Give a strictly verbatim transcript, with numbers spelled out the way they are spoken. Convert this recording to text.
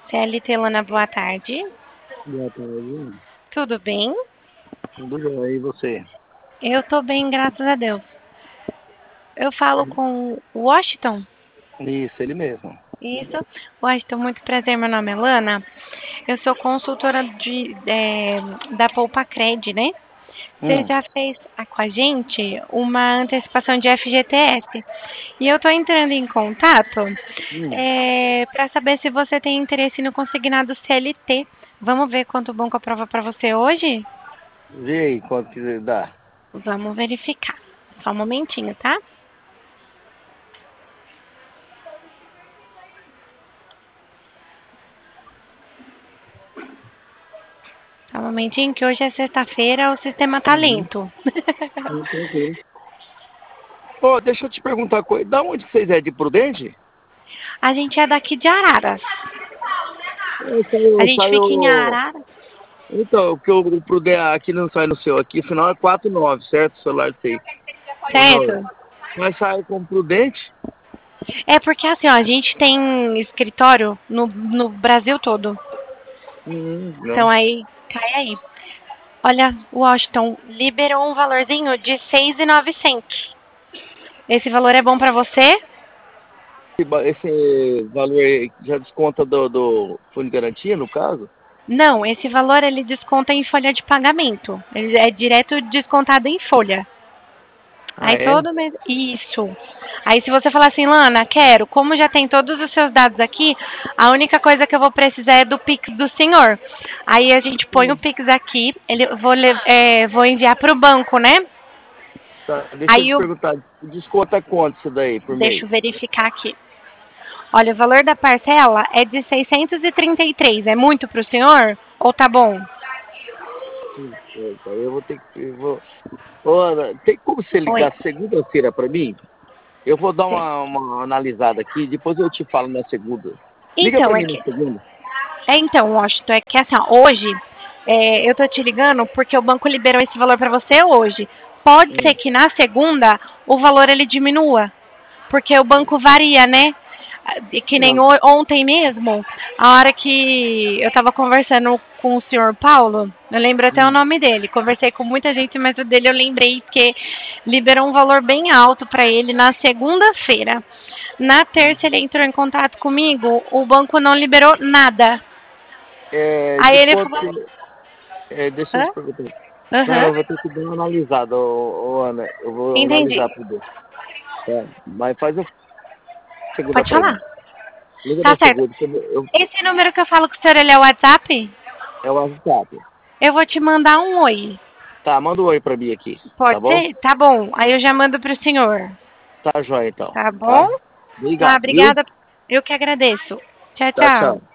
C L T Lana, boa tarde. Boa tarde. Tudo bem? Tudo bem, e você? Eu tô bem, graças a Deus. Eu falo com o Washington? Isso, ele mesmo. Isso. Washington, muito prazer, meu nome é Lana. Eu sou consultora de, é, da Poupa Cred, né? Você Hum, já fez ah, com a gente uma antecipação de F G T S. E eu tô entrando em contato hum. é, para saber se você tem interesse no consignado C L T. Vamos ver quanto bom que eu prova para você hoje? Vê aí quanto quiser dar. Vamos verificar. Só um momentinho, tá? Só um momentinho que hoje é sexta-feira, o sistema tá Uhum. lento. Sim, tranquilo. Ô, deixa eu te perguntar uma coisa. Da onde vocês é? De Prudente? A gente é daqui de Araras. É, A saiu, gente fica em saiu. Araras. Então, o que o o Prudente aqui não sai no seu. Aqui, o final é quatro nove, certo? O celular sei. Ou não? Certo? Mas sai com Prudente? É porque assim, ó, a gente tem escritório no, no Brasil todo. Hum, Então não. aí, cai aí. Olha, o Washington liberou um valorzinho de seis mil e novecentos. Esse valor é bom pra você? Esse ba- esse valor aí já desconta do, do fundo de garantia, no caso? Não, esse valor ele desconta em folha de pagamento. Ele é direto descontado em folha. Ah, Aí é? todo mês. Isso. Aí se você falar assim, Lana, quero, como já tem todos os seus dados aqui, a única coisa que eu vou precisar é do Pix do senhor. Aí a gente põe o Hum. Pix aqui, ele vou, le- é, vou enviar para o banco, né? Tá, deixa eu Aí te eu. perguntar, desconta quanto isso daí por Deixa mês? eu verificar aqui. Olha, o valor da parcela é de seiscentos e trinta e três. É muito para o senhor? Ou tá bom? Hum, é, tá, eu vou ter que. Eu vou... Ô, Ana, tem como você Oi. ligar segunda-feira para mim? Eu vou dar uma, uma analisada aqui, depois eu te falo na segunda. Liga Então, para é mim na que. segunda. É, então, Washington, é que assim, ó, hoje é, eu tô te ligando porque o banco liberou esse valor para você hoje. Pode ser Hum, que na segunda o valor ele diminua, porque o banco varia, né? E que nem não, o- ontem mesmo, a hora que eu tava conversando com o senhor Paulo, eu lembro até o hum, nome dele. Conversei com muita gente, mas o dele eu lembrei porque liberou um valor bem alto para ele na segunda-feira. Na terça ele entrou em contato comigo, o banco não liberou nada. é, Aí de ele quanto. falou. É, deixa eu Hã? te perguntar. Não, Aham. eu vou ter que dar uma analisada, ô, ô, Ana. Eu vou Entendi. analisar tudo. Tá? Mas faz a segunda Pode para mim. falar. Liga Tá na certo. segunda, que eu, eu, Esse número que eu falo com o senhor, ele é o WhatsApp? é o WhatsApp. Eu vou te mandar um oi. Tá, manda um oi para mim aqui, tá Pode bom? ser? Tá bom. Aí eu já mando pro senhor. Tá joia então, Tá tá? bom? Tá, Obrigado, viu? obrigada. Eu que agradeço. Tchau, Tchau, tchau. tchau.